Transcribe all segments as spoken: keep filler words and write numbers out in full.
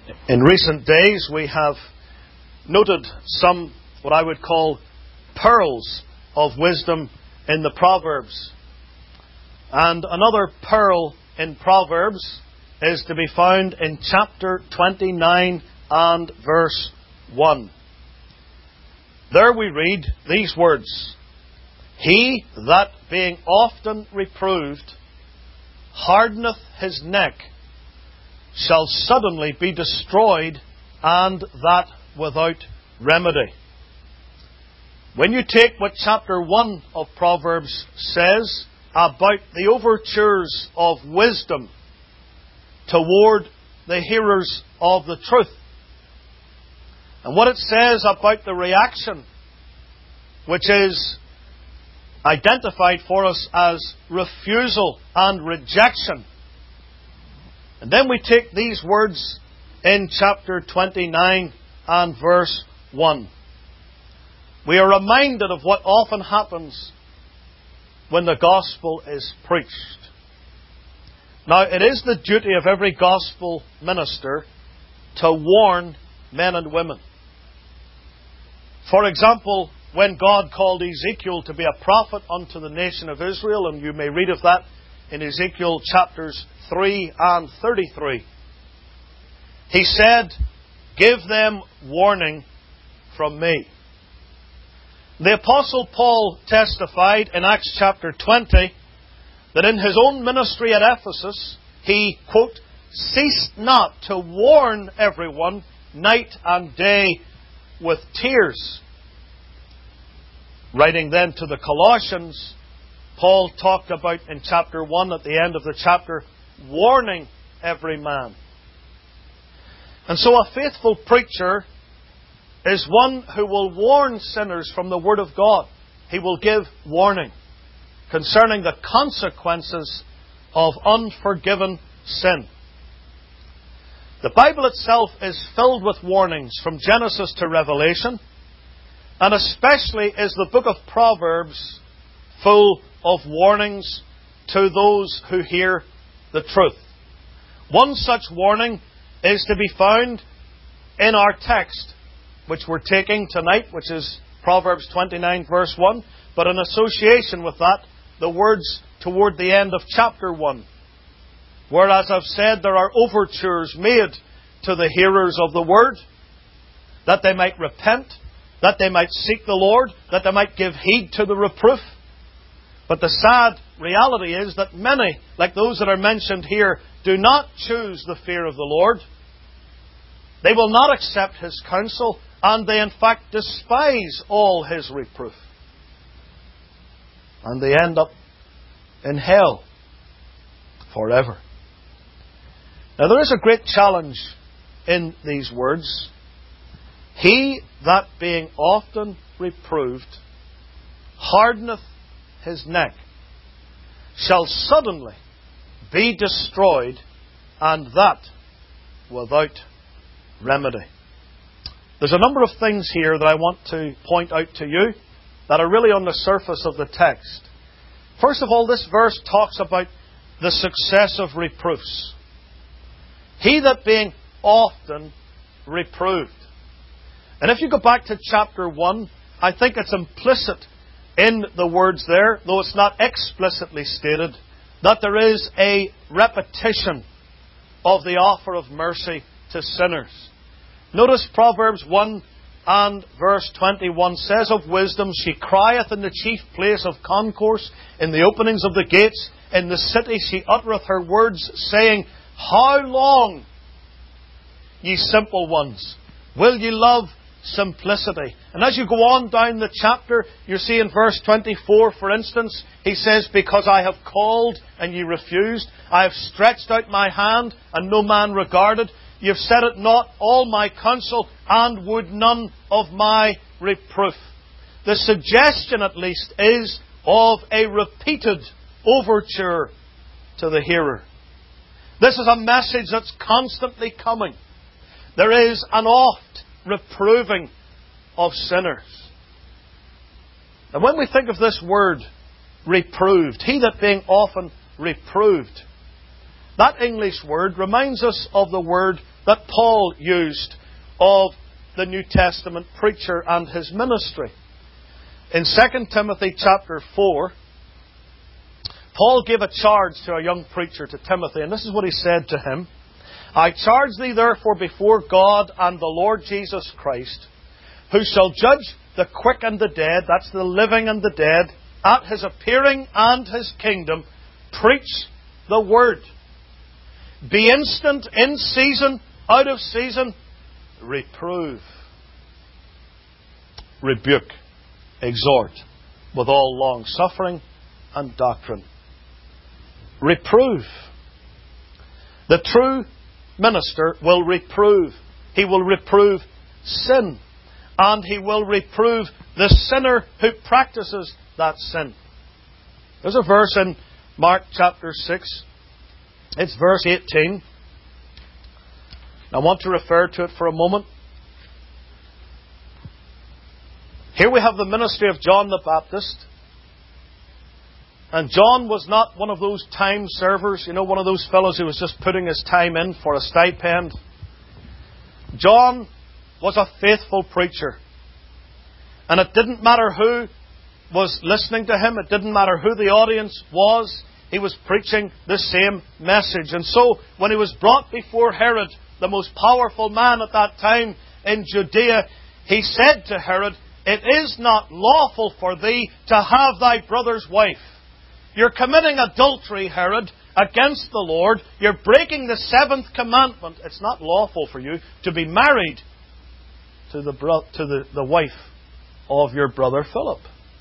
In recent days we have noted some, what I would call, pearls of wisdom in the Proverbs. And another pearl in Proverbs is to be found in chapter twenty-nine and verse one. There we read these words: "He that being often reproved hardeneth his neck shall suddenly be destroyed, and that without remedy." When you take what chapter one of Proverbs says about the overtures of wisdom toward the hearers of the truth, and what it says about the reaction, which is identified for us as refusal and rejection, and then we take these words in chapter twenty-nine and verse one, we are reminded of what often happens when the gospel is preached. Now, it is the duty of every gospel minister to warn men and women. For example, when God called Ezekiel to be a prophet unto the nation of Israel, and you may read of that in Ezekiel chapters three and thirty-three, He said, "Give them warning from me." The Apostle Paul testified in Acts chapter twenty that in his own ministry at Ephesus, he, quote, "ceased not to warn everyone night and day with tears." Writing then to the Colossians, Paul talked about in chapter one, at the end of the chapter, warning every man. And so a faithful preacher is one who will warn sinners from the Word of God. He will give warning concerning the consequences of unforgiven sin. The Bible itself is filled with warnings from Genesis to Revelation, and especially is the book of Proverbs full of warnings to those who hear the truth. One such warning is to be found in our text, which we're taking tonight, which is Proverbs twenty-nine verse one, but in association with that, the words toward the end of chapter one, where, as I've said, there are overtures made to the hearers of the Word, that they might repent, that they might seek the Lord, that they might give heed to the reproof. But the sad reality is that many, like those that are mentioned here, do not choose the fear of the Lord. They will not accept His counsel, and they in fact despise all His reproof. And they end up in hell forever. Now there is a great challenge in these words. "He that being often reproved hardeneth his neck shall suddenly be destroyed, and that without remedy." There's a number of things here that I want to point out to you that are really on the surface of the text. First of all, this verse talks about the success of reproofs. He that being often reproved. And if you go back to chapter one, I think it's implicit in the words there, though it's not explicitly stated, that there is a repetition of the offer of mercy to sinners. Notice Proverbs one and verse twenty-one says of wisdom, "She crieth in the chief place of concourse, in the openings of the gates, in the city she uttereth her words, saying, How long, ye simple ones, will ye love simplicity?" And as you go on down the chapter, you see in verse twenty-four, for instance, he says, "Because I have called and ye refused, I have stretched out my hand and no man regarded. Ye have set at naught all my counsel, and would none of my reproof." The suggestion, at least, is of a repeated overture to the hearer. This is a message that's constantly coming. There is an oft reproving of sinners. And when we think of this word, reproved, he that being often reproved, that English word reminds us of the word that Paul used of the New Testament preacher and his ministry. In Second Timothy chapter four, Paul gave a charge to a young preacher, to Timothy, and this is what he said to him. I charge thee therefore before God and the Lord Jesus Christ, who shall judge the quick and the dead, that's the living and the dead, at His appearing and His kingdom, preach the word. Be instant, in season, out of season, reprove, rebuke, exhort, with all long suffering and doctrine. Reprove. The true minister will reprove. He will reprove sin. And he will reprove the sinner who practices that sin. There's a verse in Mark chapter six. It's verse eighteen. I want to refer to it for a moment. Here we have the ministry of John the Baptist. And John was not one of those time servers, you know, one of those fellows who was just putting his time in for a stipend. John was a faithful preacher. And it didn't matter who was listening to him. It didn't matter who the audience was. He was preaching the same message. And so, when he was brought before Herod, the most powerful man at that time in Judea, he said to Herod, it is not lawful for thee to have thy brother's wife. You're committing adultery, Herod, against the Lord. You're breaking the seventh commandment. It's not lawful for you to be married to the bro- to the, the wife of your brother Philip.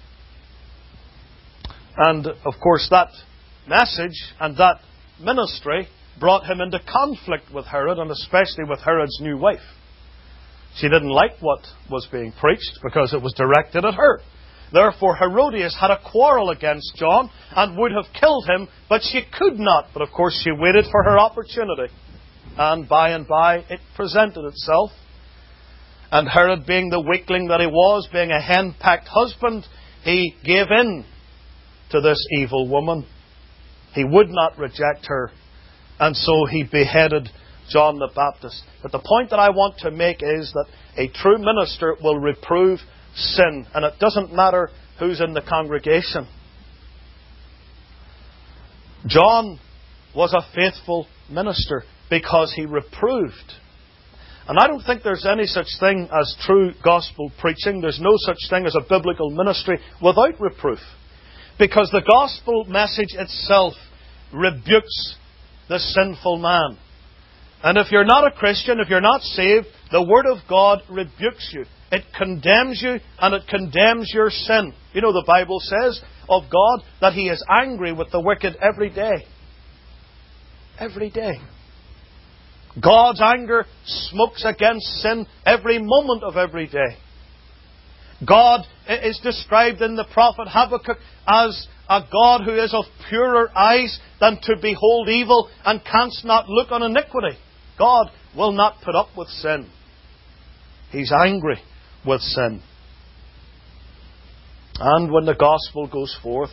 And, of course, that message and that ministry brought him into conflict with Herod, and especially with Herod's new wife. She didn't like what was being preached because it was directed at her. Therefore, Herodias had a quarrel against John and would have killed him, but she could not. But, of course, she waited for her opportunity. And by and by, it presented itself. And Herod, being the weakling that he was, being a hen-packed husband, he gave in to this evil woman. He would not reject her. And so he beheaded John the Baptist. But the point that I want to make is that a true minister will reprove sin. And it doesn't matter who's in the congregation. John was a faithful minister because he reproved. And I don't think there's any such thing as true gospel preaching. There's no such thing as a biblical ministry without reproof. Because the gospel message itself rebukes the sinful man. And if you're not a Christian, if you're not saved, the Word of God rebukes you. It condemns you and it condemns your sin. You know, the Bible says of God that He is angry with the wicked every day. Every day. God's anger smokes against sin every moment of every day. God is described in the prophet Habakkuk as a God who is of purer eyes than to behold evil and canst not look on iniquity. God will not put up with sin. He's angry with sin. And when the gospel goes forth,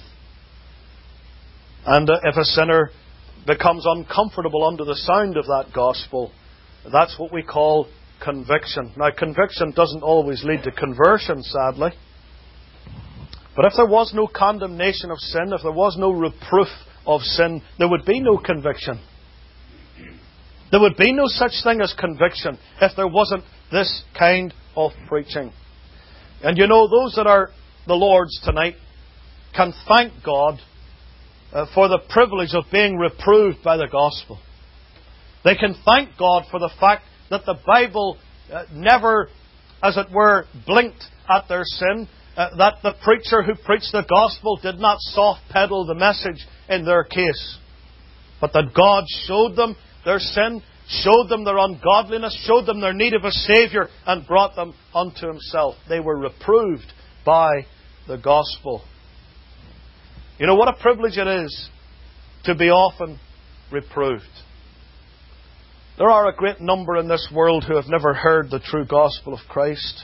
and if a sinner becomes uncomfortable under the sound of that gospel, that's what we call conviction. Now, conviction doesn't always lead to conversion, sadly. But if there was no condemnation of sin, if there was no reproof of sin, there would be no conviction. There would be no such thing as conviction if there wasn't this kind of preaching. And you know, those that are the Lord's tonight can thank God uh, for the privilege of being reproved by the gospel. They can thank God for the fact that the Bible uh, never, as it were, blinked at their sin. Uh, that the preacher who preached the gospel did not soft pedal the message in their case. But that God showed them their sin, showed them their ungodliness, showed them their need of a Saviour, and brought them unto Himself. They were reproved by the gospel. You know what a privilege it is to be often reproved. There are a great number in this world who have never heard the true gospel of Christ.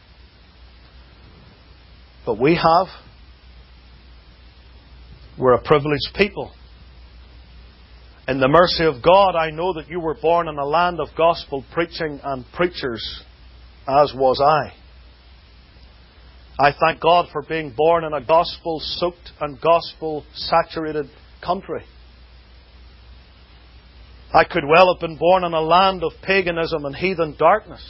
But we have. We're a privileged people. In the mercy of God, I know that you were born in a land of gospel preaching and preachers, as was I. I thank God for being born in a gospel-soaked and gospel-saturated country. I could well have been born in a land of paganism and heathen darkness.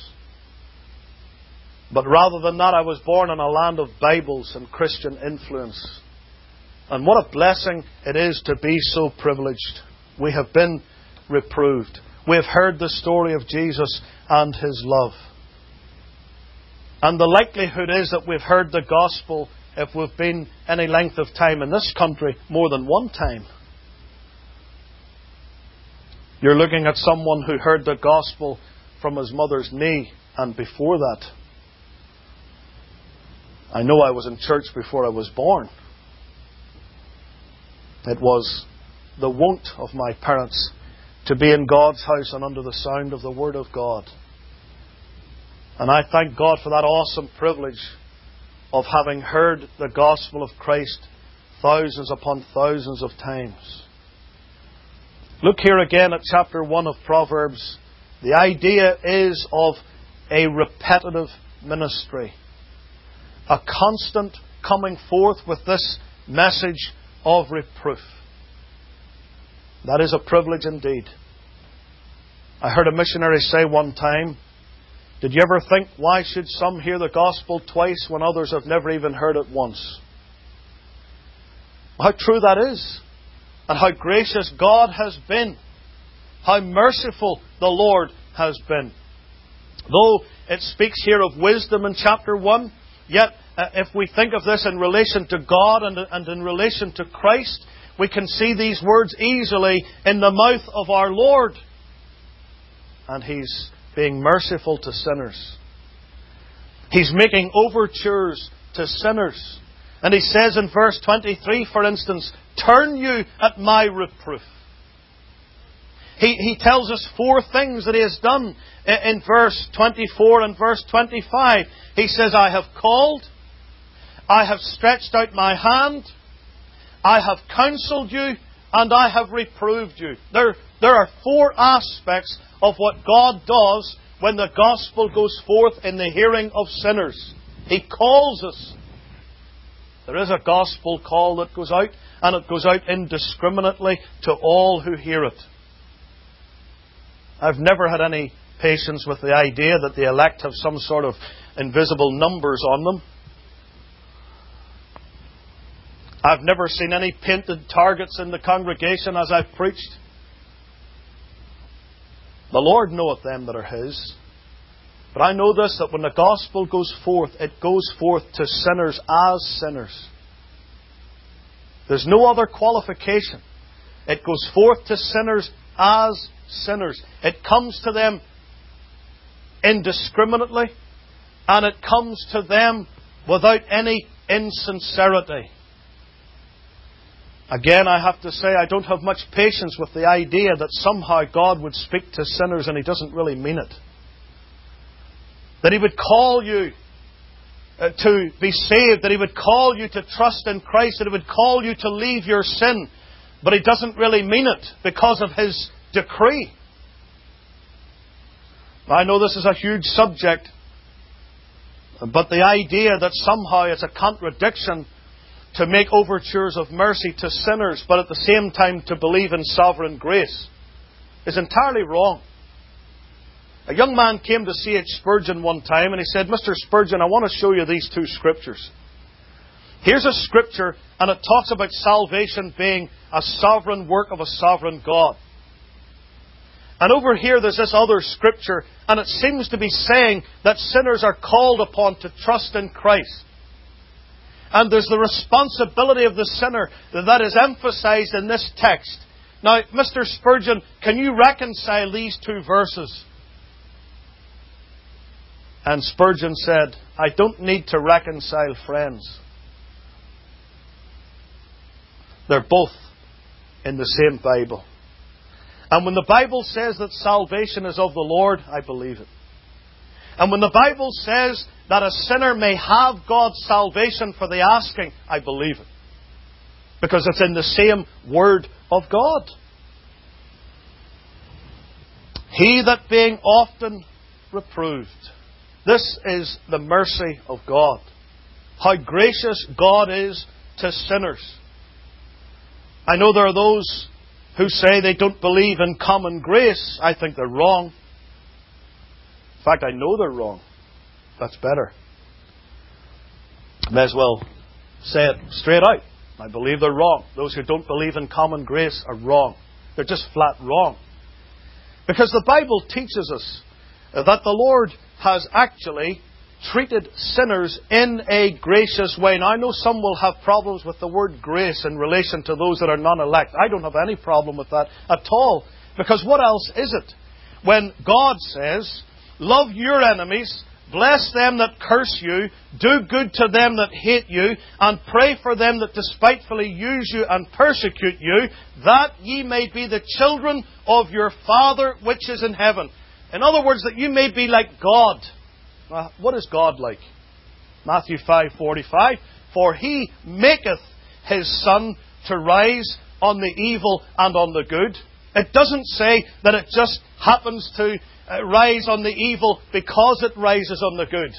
But rather than that, I was born in a land of Bibles and Christian influence. And what a blessing it is to be so privileged. We have been reproved. We have heard the story of Jesus and His love. And the likelihood is that we've heard the gospel, if we've been any length of time in this country, more than one time. You're looking at someone who heard the gospel from his mother's knee and before that. I know I was in church before I was born. It was the wont of my parents to be in God's house and under the sound of the Word of God. And I thank God for that awesome privilege of having heard the gospel of Christ thousands upon thousands of times. Look here again at chapter one of Proverbs. The idea is of a repetitive ministry. A constant coming forth with this message of reproof. That is a privilege indeed. I heard a missionary say one time, did you ever think, why should some hear the gospel twice when others have never even heard it once? How true that is. And how gracious God has been. How merciful the Lord has been. Though it speaks here of wisdom in chapter one, yet uh, if we think of this in relation to God and, and in relation to Christ, we can see these words easily in the mouth of our Lord. And He's being merciful to sinners. He's making overtures to sinners. And He says in verse twenty-three, for instance, turn you at my reproof. He, he tells us four things that He has done in, in verse twenty-four and verse twenty-five. He says, I have called, I have stretched out my hand, I have counselled you, and I have reproved you. There, there are four aspects of what God does when the gospel goes forth in the hearing of sinners. He calls us. There is a gospel call that goes out, and it goes out indiscriminately to all who hear it. I've never had any patience with the idea that the elect have some sort of invisible numbers on them. I've never seen any painted targets in the congregation as I've preached. The Lord knoweth them that are His. But I know this, that when the gospel goes forth, it goes forth to sinners as sinners. There's no other qualification. It goes forth to sinners as sinners. It comes to them indiscriminately, and it comes to them without any insincerity. Again, I have to say, I don't have much patience with the idea that somehow God would speak to sinners and He doesn't really mean it. That He would call you uh, to be saved, that He would call you to trust in Christ, that He would call you to leave your sin, but He doesn't really mean it because of His decree. I know this is a huge subject, but the idea that somehow it's a contradiction to make overtures of mercy to sinners, but at the same time to believe in sovereign grace, is entirely wrong. A young man came to C H Spurgeon one time and he said, Mister Spurgeon, I want to show you these two scriptures. Here's a scripture and it talks about salvation being a sovereign work of a sovereign God. And over here there's this other scripture and it seems to be saying that sinners are called upon to trust in Christ. And there's the responsibility of the sinner that is emphasized in this text. Now, Mister Spurgeon, can you reconcile these two verses? And Spurgeon said, I don't need to reconcile, friends. They're both in the same Bible. And when the Bible says that salvation is of the Lord, I believe it. And when the Bible says that a sinner may have God's salvation for the asking, I believe it. Because it's in the same Word of God. He that being often reproved. This is the mercy of God. How gracious God is to sinners. I know there are those who say they don't believe in common grace. I think they're wrong. In fact, I know they're wrong. That's better. May as well say it straight out. I believe they're wrong. Those who don't believe in common grace are wrong. They're just flat wrong. Because the Bible teaches us that the Lord has actually treated sinners in a gracious way. Now, I know some will have problems with the word grace in relation to those that are non-elect. I don't have any problem with that at all. Because what else is it? When God says, love your enemies, bless them that curse you, do good to them that hate you, and pray for them that despitefully use you and persecute you, that ye may be the children of your Father which is in heaven. In other words, that you may be like God. Now, what is God like? Matthew five forty-five. For He maketh His sun to rise on the evil and on the good. It doesn't say that it just happens to uh, rise on the evil because it rises on the good.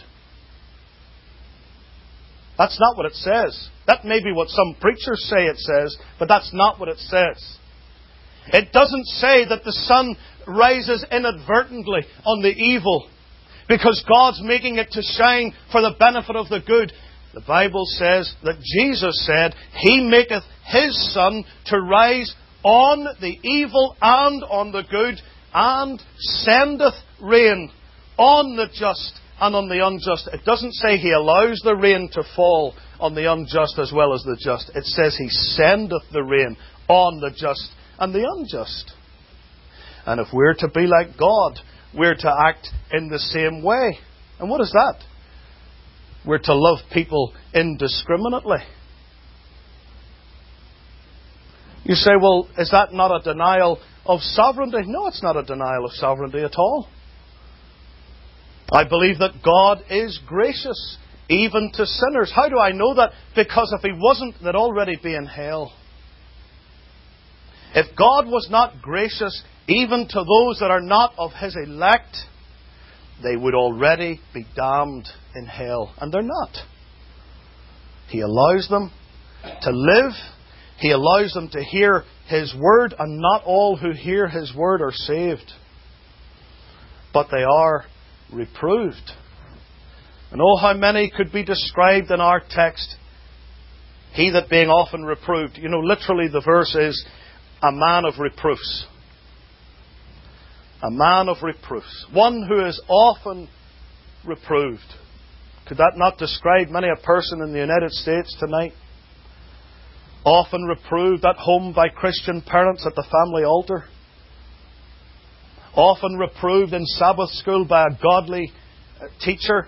That's not what it says. That may be what some preachers say it says, but that's not what it says. It doesn't say that the sun rises inadvertently on the evil because God's making it to shine for the benefit of the good. The Bible says that Jesus said, He maketh His sun to rise on the evil and on the good, and sendeth rain on the just and on the unjust. It doesn't say He allows the rain to fall on the unjust as well as the just. It says He sendeth the rain on the just and the unjust. And if we're to be like God, we're to act in the same way. And what is that? We're to love people indiscriminately. You say, well, is that not a denial of sovereignty? No, it's not a denial of sovereignty at all. I believe that God is gracious, even to sinners. How do I know that? Because if He wasn't, they'd already be in hell. If God was not gracious, even to those that are not of His elect, they would already be damned in hell. And they're not. He allows them to live. He allows them to hear His word, and not all who hear His word are saved. But they are reproved. And oh, how many could be described in our text. He that being often reproved. You know, literally the verse is, a man of reproofs. A man of reproofs. One who is often reproved. Could that not describe many a person in the United States tonight? Often reproved at home by Christian parents at the family altar. Often reproved in Sabbath school by a godly teacher.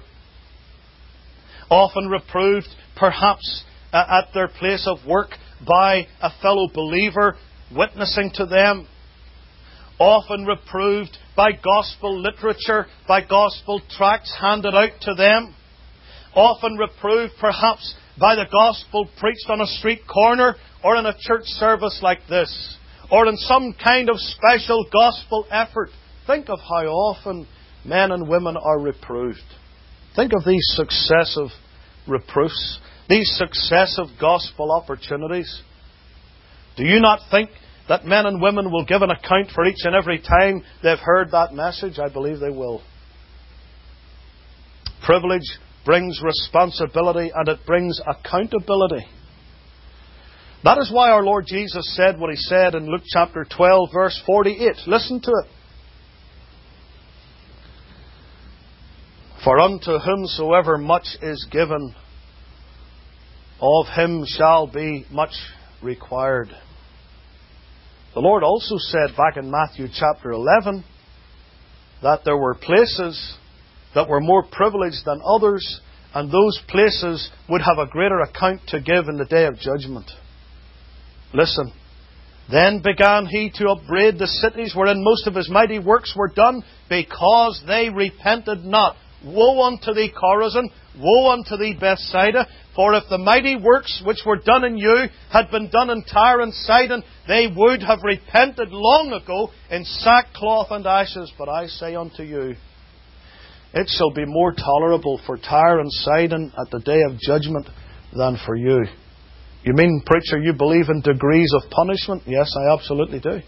Often reproved, perhaps, at their place of work by a fellow believer witnessing to them. Often reproved by gospel literature, by gospel tracts handed out to them. Often reproved, perhaps, by the gospel preached on a street corner or in a church service like this, or in some kind of special gospel effort. Think of how often men and women are reproved. Think of these successive reproofs, these successive gospel opportunities. Do you not think that men and women will give an account for each and every time they've heard that message? I believe they will. Privilege brings responsibility, and it brings accountability. That is why our Lord Jesus said what He said in Luke chapter twelve, verse forty-eight. Listen to it. For unto whomsoever much is given, of him shall be much required. The Lord also said back in Matthew chapter eleven that there were places that were more privileged than others, and those places would have a greater account to give in the day of judgment. Listen. Then began He to upbraid the cities wherein most of His mighty works were done, because they repented not. Woe unto thee, Chorazin! Woe unto thee, Bethsaida! For if the mighty works which were done in you had been done in Tyre and Sidon, they would have repented long ago in sackcloth and ashes. But I say unto you, it shall be more tolerable for Tyre and Sidon at the day of judgment than for you. You mean, preacher, you believe in degrees of punishment? Yes, I absolutely do.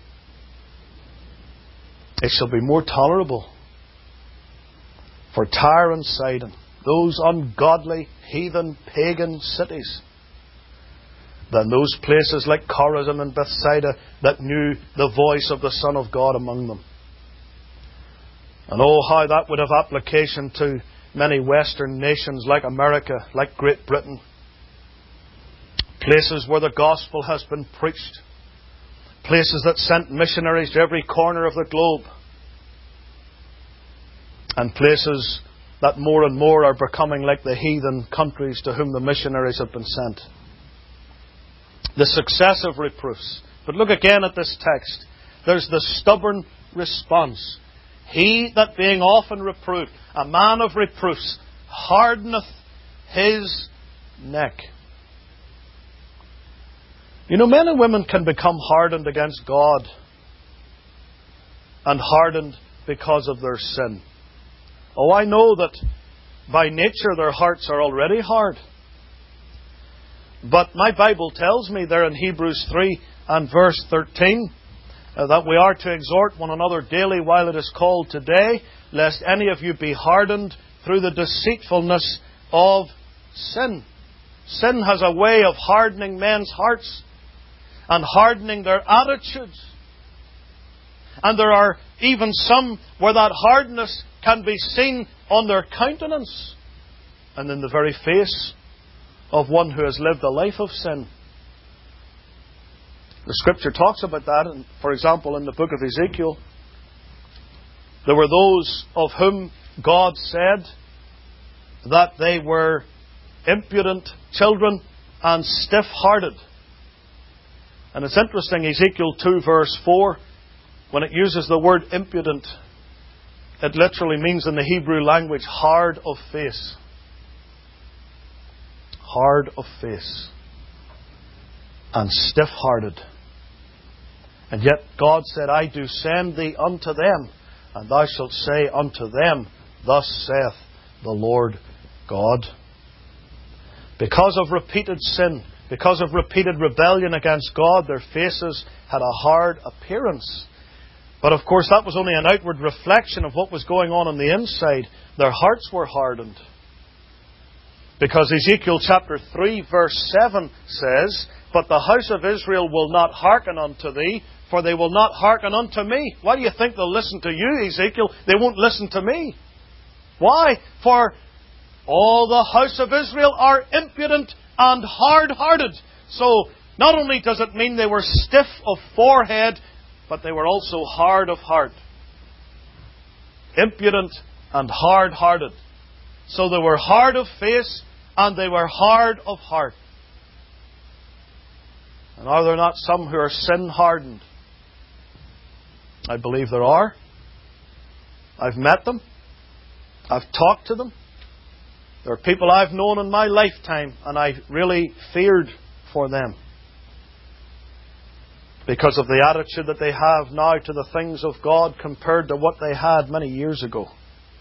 It shall be more tolerable for Tyre and Sidon, those ungodly, heathen, pagan cities, than those places like Chorazin and Bethsaida that knew the voice of the Son of God among them. And oh, how that would have application to many Western nations like America, like Great Britain. Places where the gospel has been preached. Places that sent missionaries to every corner of the globe. And places that more and more are becoming like the heathen countries to whom the missionaries have been sent. The successive reproofs. But look again at this text. There's the stubborn response. He that being often reproved, a man of reproofs, hardeneth his neck. You know, men and women can become hardened against God and hardened because of their sin. Oh, I know that by nature their hearts are already hard. But my Bible tells me there in Hebrews three and verse thirteen uh, that we are to exhort one another daily while it is called today, lest any of you be hardened through the deceitfulness of sin. Sin has a way of hardening men's hearts and hardening their attitudes. And there are even some where that hardness can be seen on their countenance and in the very face of one who has lived a life of sin. The Scripture talks about that, and for example, in the book of Ezekiel, there were those of whom God said that they were impudent children and stiff-hearted. And it's interesting, Ezekiel two verse four, when it uses the word impudent, it literally means in the Hebrew language, hard of face. Hard of face. And stiff-hearted. And yet God said, I do send thee unto them, and thou shalt say unto them, thus saith the Lord God. Because of repeated sin, because of repeated rebellion against God, their faces had a hard appearance. But of course that was only an outward reflection of what was going on on the inside. Their hearts were hardened. Because Ezekiel chapter three verse seven says, But the house of Israel will not hearken unto thee, for they will not hearken unto me. Why do you think they'll listen to you, Ezekiel? They won't listen to me. Why? For all the house of Israel are impudent and hard-hearted. So, not only does it mean they were stiff of forehead, but they were also hard of heart. Impudent and hard-hearted. So they were hard of face and they were hard of heart. And are there not some who are sin-hardened? I believe there are. I've met them. I've talked to them. There are people I've known in my lifetime, and I really feared for them because of the attitude that they have now to the things of God compared to what they had many years ago.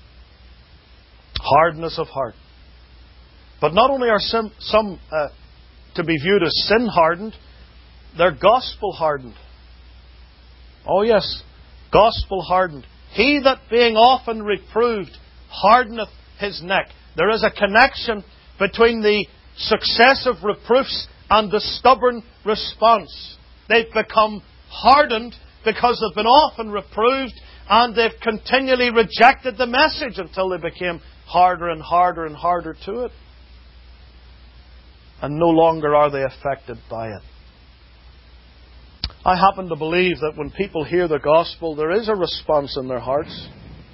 Hardness of heart. But not only are some, some uh, to be viewed as sin-hardened, they're gospel-hardened. Oh yes, gospel-hardened. He that being often reproved hardeneth his neck. There is a connection between the successive reproofs and the stubborn response. They've become hardened because they've been often reproved, and they've continually rejected the message until they became harder and harder and harder to it. And no longer are they affected by it. I happen to believe that when people hear the gospel, there is a response in their hearts.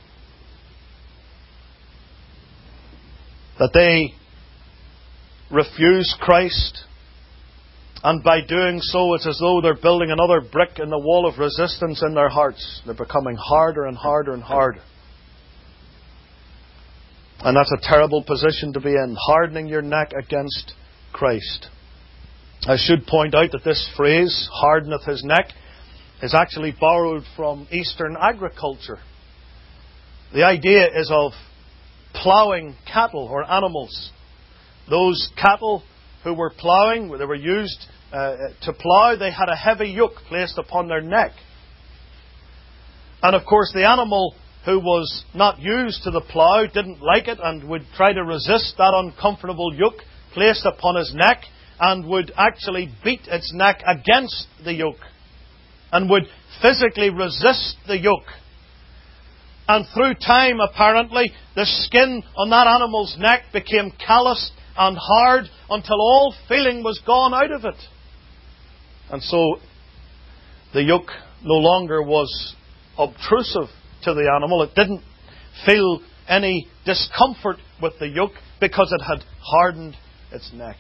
That they refuse Christ, and by doing so it's as though they're building another brick in the wall of resistance in their hearts. They're becoming harder and harder and harder. And that's a terrible position to be in, hardening your neck against Christ. I should point out that this phrase, hardeneth his neck, is actually borrowed from Eastern agriculture. The idea is of ploughing cattle or animals. Those cattle who were ploughing, they were used uh, to plough, they had a heavy yoke placed upon their neck. And of course the animal who was not used to the plough didn't like it and would try to resist that uncomfortable yoke placed upon his neck, and would actually beat its neck against the yoke and would physically resist the yoke. And through time, apparently, the skin on that animal's neck became calloused and hard until all feeling was gone out of it. And so the yoke no longer was obtrusive to the animal. It didn't feel any discomfort with the yoke because it had hardened its neck.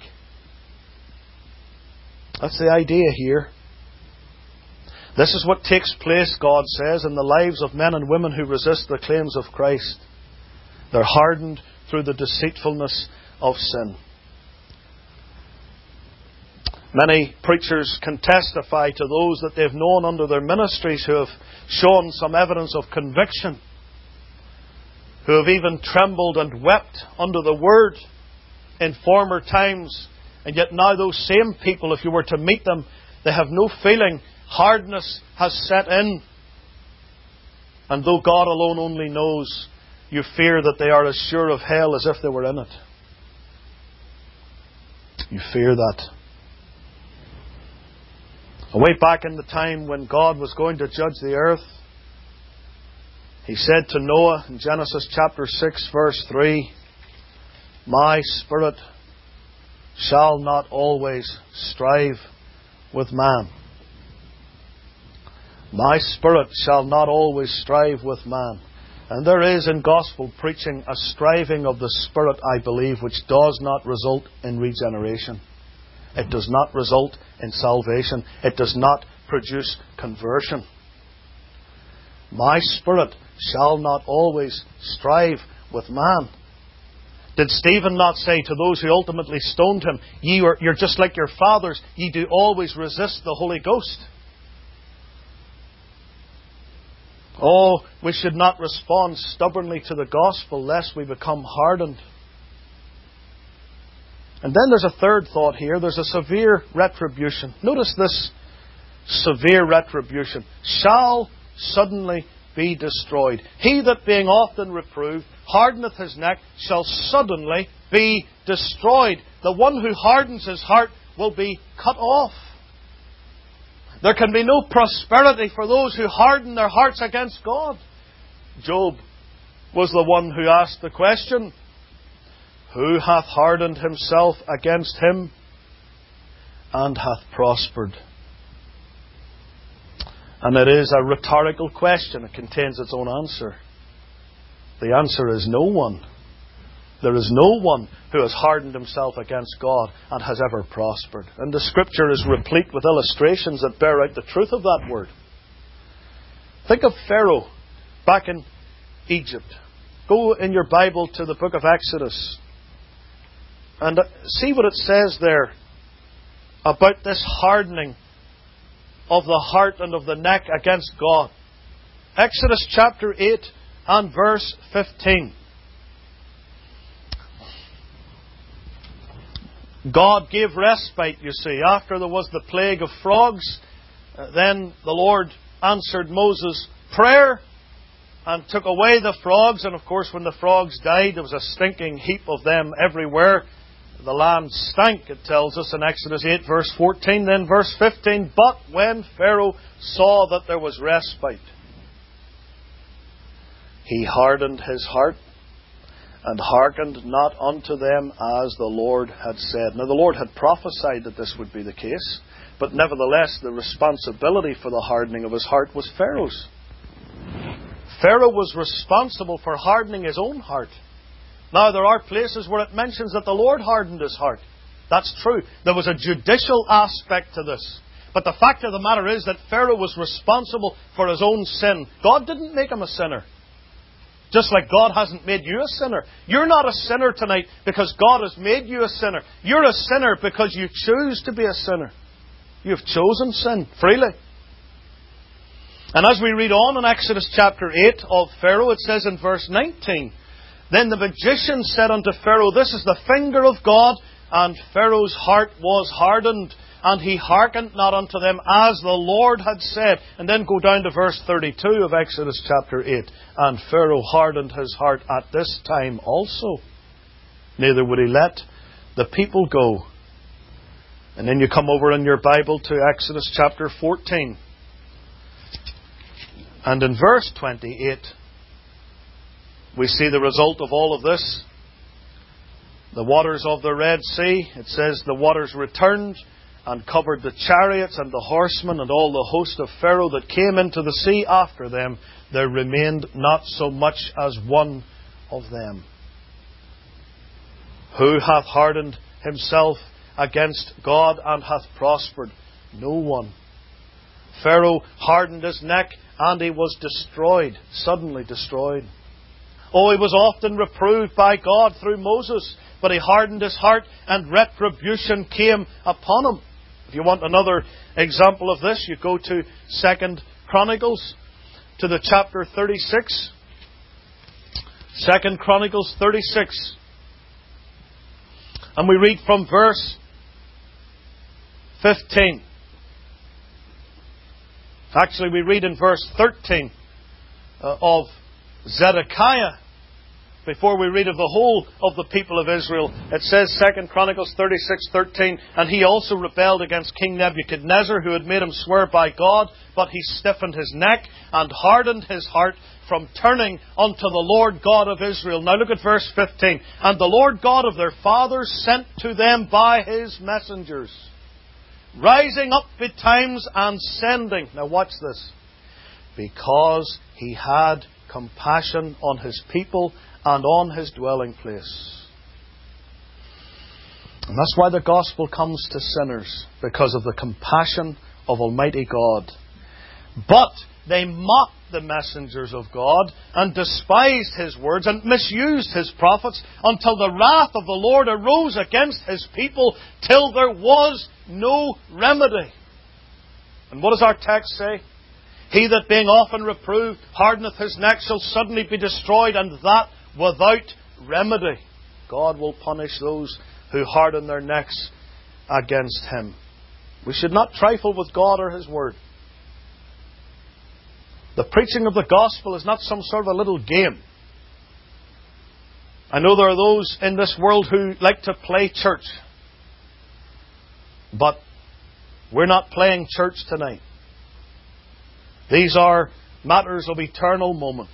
That's the idea here. This is what takes place, God says, in the lives of men and women who resist the claims of Christ. They're hardened through the deceitfulness of sin. Many preachers can testify to those that they've known under their ministries who have shown some evidence of conviction, who have even trembled and wept under the Word in former times. And yet now those same people, if you were to meet them, they have no feeling. Hardness has set in. And though God alone only knows, you fear that they are as sure of hell as if they were in it. You fear that. Way back in the time when God was going to judge the earth, He said to Noah in Genesis chapter six verse three, "My spirit shall not always strive with man." My spirit shall not always strive with man. And there is in gospel preaching a striving of the Spirit, I believe, which does not result in regeneration. It does not result in salvation. It does not produce conversion. My spirit shall not always strive with man. Did Stephen not say to those who ultimately stoned him, Ye are, you're just like your fathers, ye do always resist the Holy Ghost? Oh, we should not respond stubbornly to the gospel lest we become hardened. And then there's a third thought here. There's a severe retribution. Notice this severe retribution. Shall suddenly be destroyed. He that being often reproved hardeneth his neck shall suddenly be destroyed. The one who hardens his heart will be cut off. There can be no prosperity for those who harden their hearts against God. Job was the one who asked the question, Who hath hardened himself against him and hath prospered? And it is a rhetorical question. It contains its own answer. The answer is no one. There is no one who has hardened himself against God and has ever prospered. And the Scripture is replete with illustrations that bear out the truth of that word. Think of Pharaoh back in Egypt. Go in your Bible to the book of Exodus and see what it says there about this hardening of the heart and of the neck against God. Exodus chapter eight and verse fifteen. God gave respite, you see. After there was the plague of frogs, uh, then the Lord answered Moses' prayer and took away the frogs. And of course, when the frogs died, there was a stinking heap of them everywhere. The land stank, it tells us in Exodus eight, verse fourteen. Then verse fifteen, But when Pharaoh saw that there was respite, he hardened his heart and hearkened not unto them as the Lord had said. Now the Lord had prophesied that this would be the case, but nevertheless the responsibility for the hardening of his heart was Pharaoh's. Pharaoh was responsible for hardening his own heart. Now there are places where it mentions that the Lord hardened his heart. That's true. There was a judicial aspect to this. But the fact of the matter is that Pharaoh was responsible for his own sin. God didn't make him a sinner. Just like God hasn't made you a sinner. You're not a sinner tonight because God has made you a sinner. You're a sinner because you choose to be a sinner. You've chosen sin freely. And as we read on in Exodus chapter eight of Pharaoh, it says in verse nineteen, "Then the magician said unto Pharaoh, This is the finger of God. And Pharaoh's heart was hardened, and he hearkened not unto them, as the Lord had said." And then go down to verse thirty-two of Exodus chapter eight. "And Pharaoh hardened his heart at this time also. Neither would he let the people go." And then you come over in your Bible to Exodus chapter fourteen. And in verse twenty-eight, we see the result of all of this. The waters of the Red Sea, it says, the waters returned and covered the chariots and the horsemen and all the host of Pharaoh that came into the sea after them. There remained not so much as one of them. Who hath hardened himself against God and hath prospered? No one. Pharaoh hardened his neck and he was destroyed, suddenly destroyed. Oh, he was often reproved by God through Moses, but he hardened his heart and retribution came upon him. If you want another example of this, you go to Second Chronicles, to the chapter thirty-six. Second Chronicles thirty-six. And we read from verse fifteen. Actually, we read in verse thirteen uh, of Zedekiah. Before we read of the whole of the people of Israel, it says, Second Chronicles thirty-six thirteen, "And he also rebelled against King Nebuchadnezzar, who had made him swear by God, but he stiffened his neck and hardened his heart from turning unto the Lord God of Israel." Now look at verse fifteen. "And the Lord God of their fathers sent to them by his messengers, rising up betimes and sending." Now watch this. "Because he had compassion on his people and on his dwelling place." And that's why the gospel comes to sinners, because of the compassion of Almighty God. But they mocked the messengers of God and despised his words and misused his prophets until the wrath of the Lord arose against his people till there was no remedy. And what does our text say? "He that being often reproved hardeneth his neck shall suddenly be destroyed, and that without remedy." God will punish those who harden their necks against him. We should not trifle with God or his word. The preaching of the gospel is not some sort of a little game. I know there are those in this world who like to play church. But we're not playing church tonight. These are matters of eternal moment.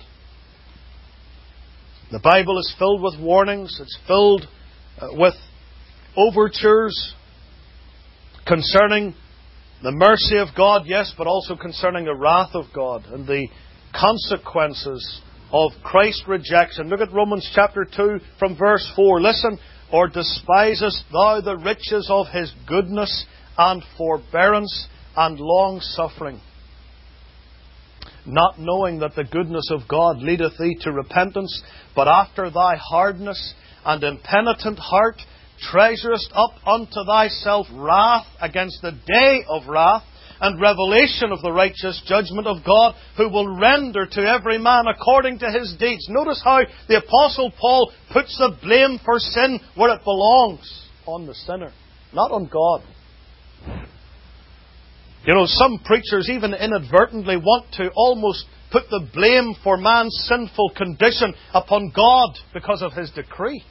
The Bible is filled with warnings. It's filled uh, with overtures concerning the mercy of God, yes, but also concerning the wrath of God and the consequences of Christ's rejection. Look at Romans chapter two from verse four. "Listen, or despisest thou the riches of his goodness and forbearance and long-suffering, not knowing that the goodness of God leadeth thee to repentance, but after thy hardness and impenitent heart treasurest up unto thyself wrath against the day of wrath and revelation of the righteous judgment of God, who will render to every man according to his deeds." Notice how the Apostle Paul puts the blame for sin where it belongs, on the sinner, not on God. You know, some preachers even inadvertently want to almost put the blame for man's sinful condition upon God because of his decree.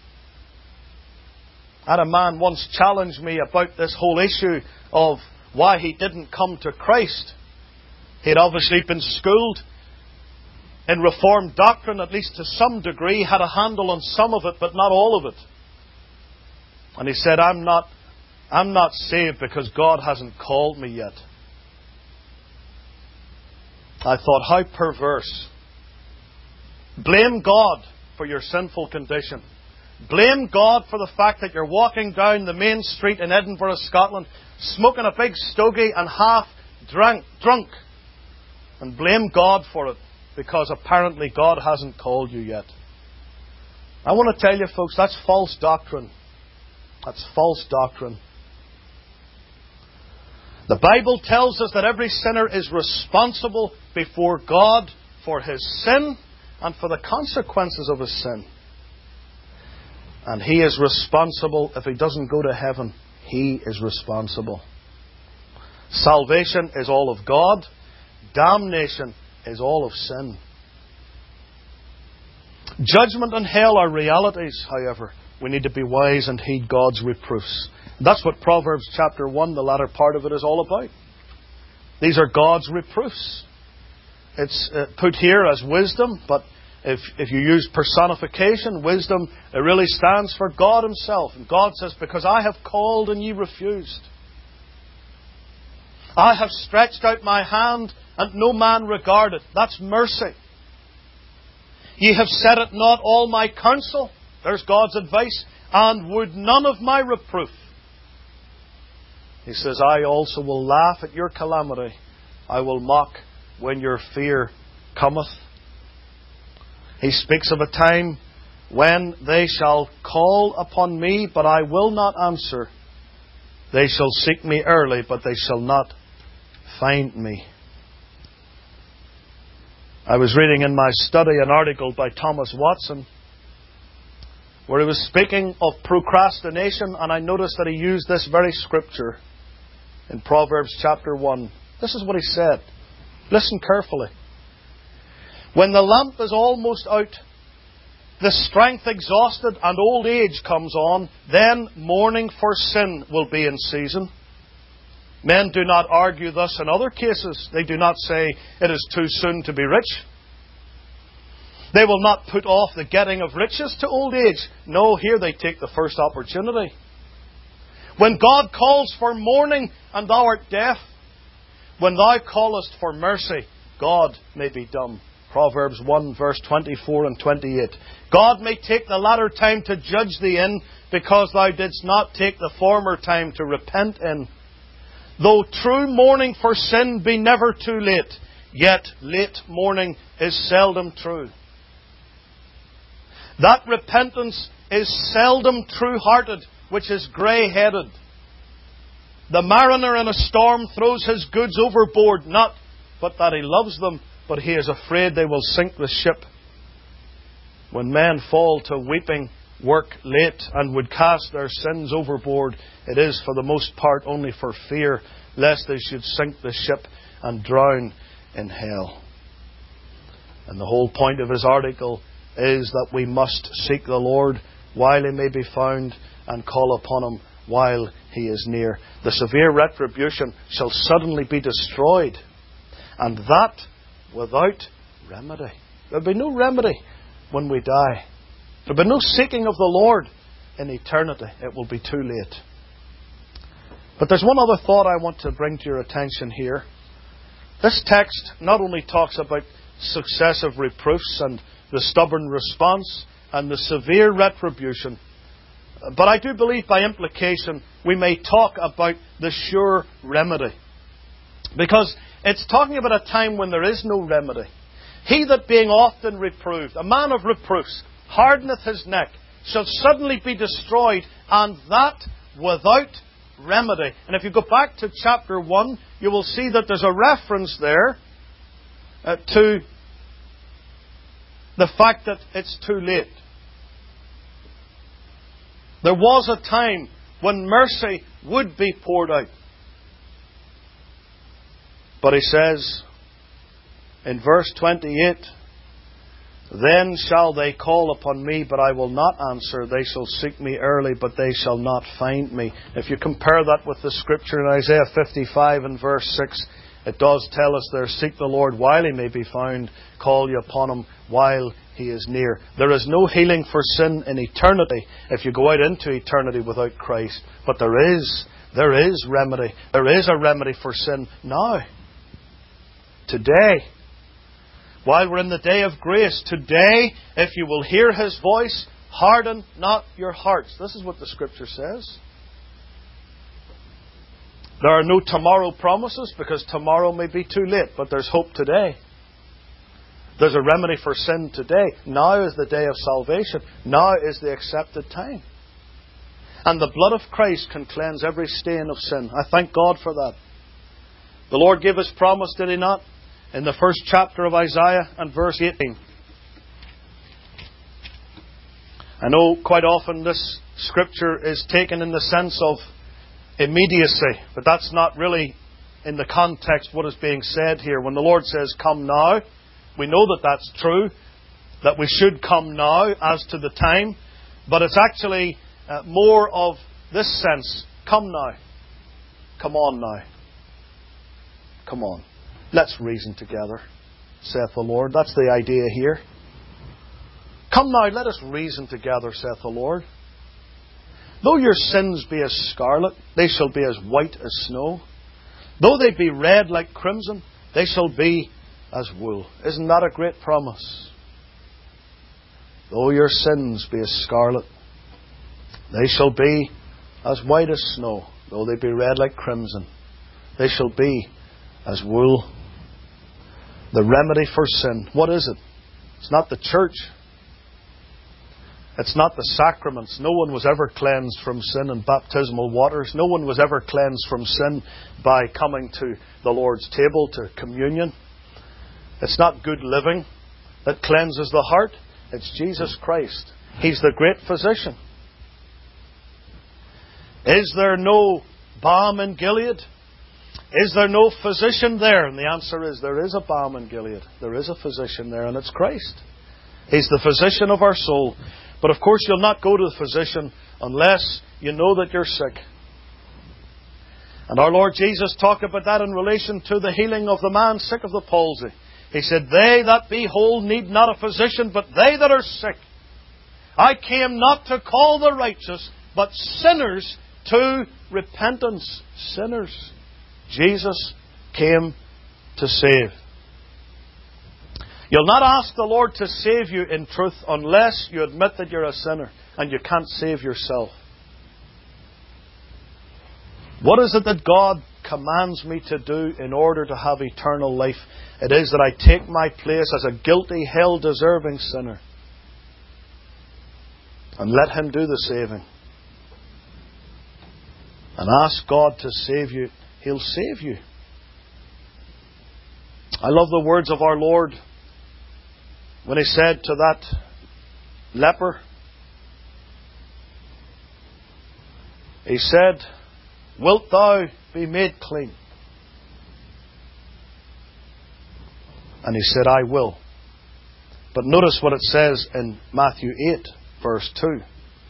I had a man once challenge me about this whole issue of why he didn't come to Christ. He had obviously been schooled in Reformed doctrine, at least to some degree, had a handle on some of it, but not all of it. And he said, I'm not, I'm not saved because God hasn't called me yet. I thought, how perverse. Blame God for your sinful condition. Blame God for the fact that you're walking down the main street in Edinburgh, Scotland, smoking a big stogie and half drunk, drunk. And blame God for it. because apparently God hasn't called you yet. I want to tell you, folks, that's false doctrine. That's false doctrine. The Bible tells us that every sinner is responsible before God for his sin and for the consequences of his sin. And he is responsible. If he doesn't go to heaven, he is responsible. Salvation is all of God. Damnation is all of sin. Judgment and hell are realities, however. We need to be wise and heed God's reproofs. That's what Proverbs chapter one, the latter part of it, is all about. These are God's reproofs. It's uh, put here as wisdom, but if, if you use personification, wisdom, it really stands for God Himself. And God says, because I have called and ye refused. I have stretched out my hand and no man regarded. That's mercy. Ye have set at naught all my counsel. There's God's advice. And would none of my reproof. He says, I also will laugh at your calamity. I will mock when your fear cometh. He speaks of a time when they shall call upon me, but I will not answer. They shall seek me early, but they shall not find me. I was reading in my study an article by Thomas Watson where he was speaking of procrastination, and I noticed that he used this very scripture in Proverbs chapter one. This is what he said. Listen carefully. When the lamp is almost out, the strength exhausted, and old age comes on, then mourning for sin will be in season. Men do not argue thus in other cases. They do not say, it is too soon to be rich. They will not put off the getting of riches to old age. No, here they take the first opportunity. When God calls for mourning, and thou art deaf, when thou callest for mercy, God may be dumb. Proverbs one, verse twenty-four and twenty-eight. God may take the latter time to judge thee in, because thou didst not take the former time to repent in. Though true mourning for sin be never too late, yet late mourning is seldom true. That repentance is seldom true-hearted, which is grey-headed. The mariner in a storm throws his goods overboard, not but that he loves them, but he is afraid they will sink the ship. When men fall to weeping work late and would cast their sins overboard, it is for the most part only for fear lest they should sink the ship and drown in hell. And the whole point of his article is that we must seek the Lord while He may be found, and call upon Him while He is near. The severe retribution shall suddenly be destroyed, and that without remedy. There will be no remedy when we die. There will be no seeking of the Lord in eternity. It will be too late. But there's one other thought I want to bring to your attention here. This text not only talks about successive reproofs and the stubborn response and the severe retribution, but I do believe by implication we may talk about the sure remedy. Because it's talking about a time when there is no remedy. He that being often reproved, a man of reproofs, hardeneth his neck, shall suddenly be destroyed, and that without remedy. And if you go back to chapter one, you will see that there's a reference there uh, to the fact that it's too late. There was a time when mercy would be poured out. But he says in verse twenty-eight, then shall they call upon me, but I will not answer. They shall seek me early, but they shall not find me. If you compare that with the scripture in Isaiah fifty-five and verse six, it does tell us there, seek the Lord while He may be found, call you upon Him while He is near. There is no healing for sin in eternity if you go out into eternity without Christ. But there is, there is remedy. There is a remedy for sin now. Today. While we're in the day of grace, today, if you will hear His voice, harden not your hearts. This is what the Scripture says. There are no tomorrow promises, because tomorrow may be too late, but there's hope today. There's a remedy for sin today. Now is the day of salvation. Now is the accepted time. And the blood of Christ can cleanse every stain of sin. I thank God for that. The Lord gave His promise, did He not? In the first chapter of Isaiah and verse eighteen. I know quite often this scripture is taken in the sense of immediacy, but that's not really in the context what is being said here. When the Lord says, "Come now," we know that that's true, that we should come now as to the time, but it's actually uh, more of this sense. Come now. Come on now. Come on. Let's reason together, saith the Lord. That's the idea here. Come now, let us reason together, saith the Lord. Though your sins be as scarlet, they shall be as white as snow. Though they be red like crimson, they shall be as wool. Isn't that a great promise? Though your sins be as scarlet, they shall be as white as snow. Though they be red like crimson, they shall be as wool. The remedy for sin. What is it? It's not the church. It's not the sacraments. No one was ever cleansed from sin in baptismal waters. No one was ever cleansed from sin by coming to the Lord's table, to communion. It's not good living that cleanses the heart. It's Jesus Christ. He's the great physician. Is there no balm in Gilead? Is there no physician there? And the answer is, there is a balm in Gilead. There is a physician there, and it's Christ. He's the physician of our soul. But of course, you'll not go to the physician unless you know that you're sick. And our Lord Jesus talked about that in relation to the healing of the man sick of the palsy. He said, "They that be whole need not a physician, but they that are sick. I came not to call the righteous, but sinners to repentance." Sinners. Jesus came to save. You'll not ask the Lord to save you in truth unless you admit that you're a sinner and you can't save yourself. What is it that God commands me to do in order to have eternal life? It is that I take my place as a guilty, hell-deserving sinner and let Him do the saving. And ask God to save you. He'll save you. I love the words of our Lord when He said to that leper, He said, "Wilt thou be made clean?" And he said, "I will." But notice what it says in Matthew eight, verse two.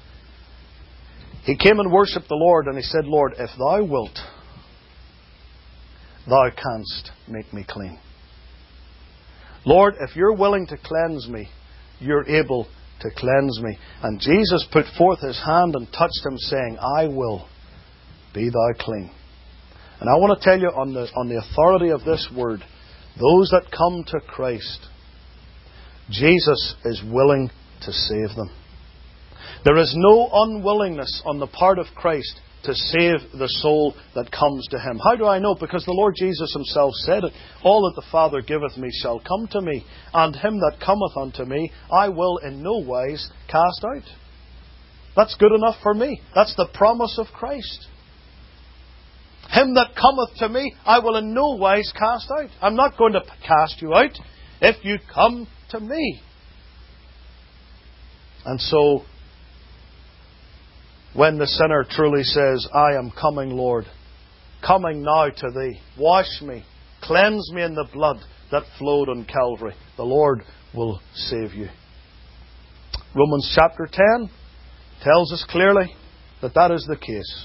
He came and worshipped the Lord, and he said, "Lord, if thou wilt, thou canst make me clean." Lord, if you're willing to cleanse me, you're able to cleanse me. And Jesus put forth His hand and touched him, saying, "I will, be thou clean." And I want to tell you on the, on the authority of this word, those that come to Christ, Jesus is willing to save them. There is no unwillingness on the part of Christ to save the soul that comes to Him. How do I know? Because the Lord Jesus Himself said it. "All that the Father giveth me shall come to me, and him that cometh unto me I will in no wise cast out." That's good enough for me. That's the promise of Christ. "Him that cometh to me I will in no wise cast out." I'm not going to cast you out if you come to me. And so, when the sinner truly says, "I am coming, Lord, coming now to Thee. Wash me, cleanse me in the blood that flowed on Calvary," the Lord will save you. Romans chapter ten tells us clearly that that is the case.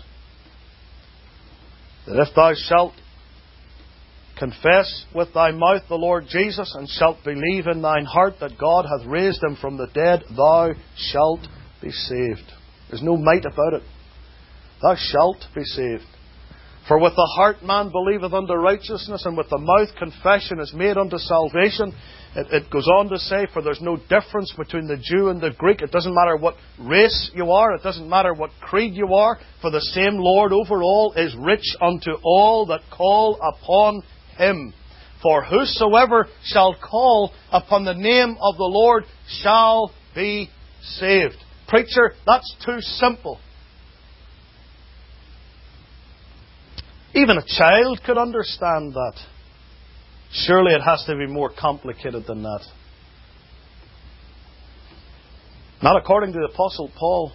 That if thou shalt confess with thy mouth the Lord Jesus, and shalt believe in thine heart that God hath raised Him from the dead, thou shalt be saved. There's no might about it. Thou shalt be saved. For with the heart man believeth unto righteousness, and with the mouth confession is made unto salvation. It, it goes on to say, for there's no difference between the Jew and the Greek. It doesn't matter what race you are. It doesn't matter what creed you are. For the same Lord over all is rich unto all that call upon Him. For whosoever shall call upon the name of the Lord shall be saved. Preacher, that's too simple. Even a child could understand that. Surely it has to be more complicated than that. Not according to the Apostle Paul.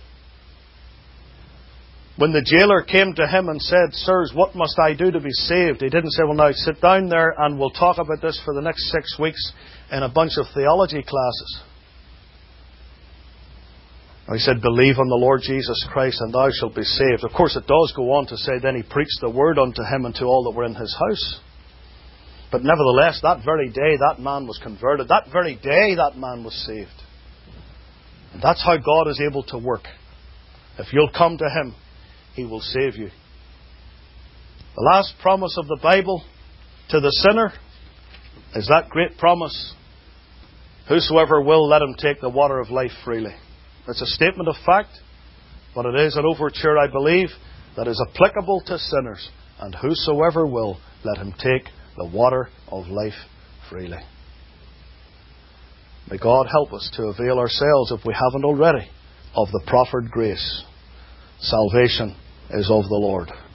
When the jailer came to him and said, Sirs, what must I do to be saved? He didn't say, well, now sit down there and we'll talk about this for the next six weeks in a bunch of theology classes. He said, believe on the Lord Jesus Christ and thou shalt be saved. Of course, it does go on to say, then he preached the word unto him and to all that were in his house. But nevertheless, that very day that man was converted. That very day that man was saved. And that's how God is able to work. If you'll come to Him, He will save you. The last promise of the Bible to the sinner is that great promise. Whosoever will, let him take the water of life freely. It's a statement of fact, but it is an overture, I believe, that is applicable to sinners. And whosoever will, let him take the water of life freely. May God help us to avail ourselves, if we haven't already, of the proffered grace. Salvation is of the Lord.